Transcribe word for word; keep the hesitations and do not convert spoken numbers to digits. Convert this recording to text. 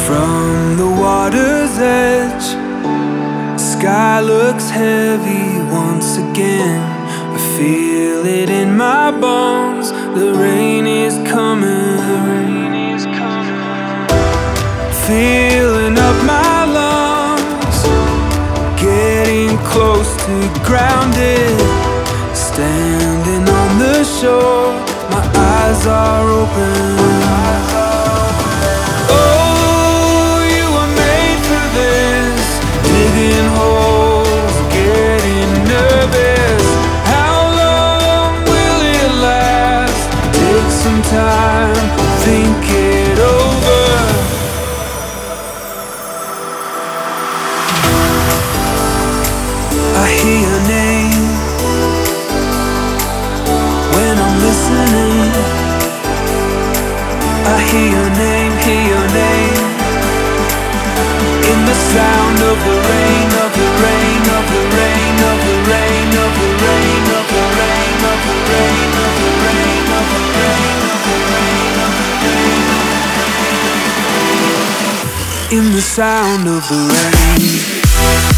From the water's edge, the sky looks heavy once again. I feel it in my bones, the rain is coming. Filling up my lungs, getting close to grounded. Standing on the shore, my eyes are open. Time, think it over. I hear your name when I'm listening. I hear your name, hear your name in the sound of the rain, of the rain, of the rain, of the rain, of the rain, of the rain, of the rain, of the rain, of the rain. In the sound of the rain.